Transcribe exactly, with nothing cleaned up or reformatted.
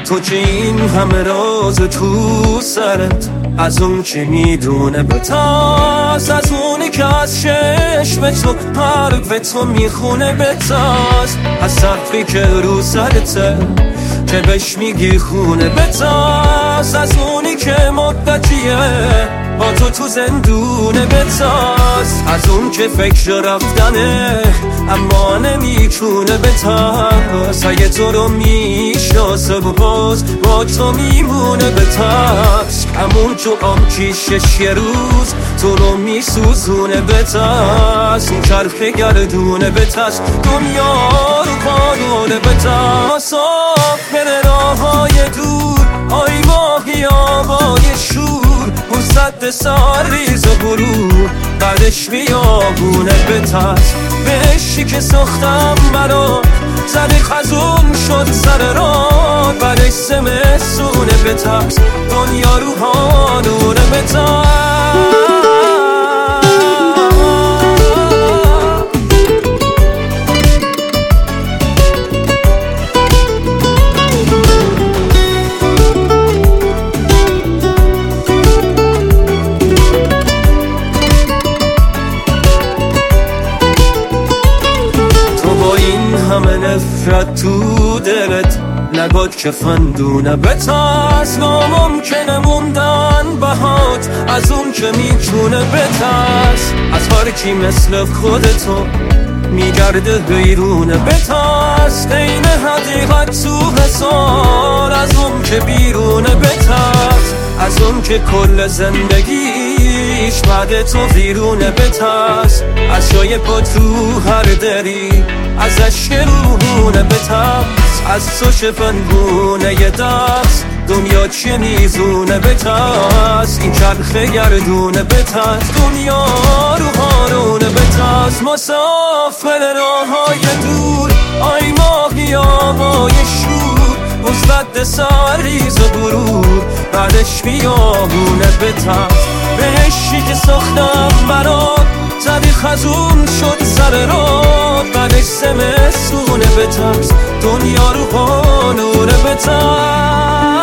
تو که این همه راز تو سرت، از اون که میدونه بتاز، از اونی که از چشم تو حرف تو میخونه بتاز، از سقفی که رو سرته که بهش میگی خونه بتاز، از اونی که مدتیه با تو تو زندونه بتاز، از اون که فکر رفتنه اما نمیتونه بتاز، اگه تو رو میشناسه و باز با تو میمونه بتاز، همون تو آم کیشش یه روز تو رو میسوزونه بتاز، اون چرخه گردونه بتاز، دنیا رو قانونه بتاز، بره راه های دور آی ماهی آبای شور، اون صد سال ریز و برور بعدش بیابونه بتاز، بهشی که ساختم برات زده خزون شد سر راه، بعدش زمستونه بتاز، دنیا رو هانونه بتاز. همه نفرت تو دلت نگاد که فندونه بتاز، ناممکنه موندن بهات از اون که میتونه بتاز، از هر کی مثل خودتو میگرده بیرونه بتاز، این حقیقت تو حسار از اون که بیرونه بتاز، از اون که کل زندگیش بعد تو ویرونه بتاز، از جای پا تو هر دری ازش روحونه بتاز، از تو شفنگونه یه دست دنیا چه میزونه بتاز، این چرخه گردونه بتاز، دنیا رو هارونه بتاز، مسافر راه های دور آی ماهی آبای شور، مصد سال ریز و برور بعدش بیابونه بتاز، بهشی که ساختم برات زدی خزون شد سر راه، بعدش زمستونه بتاز، دنیا رو قانونه بتاز.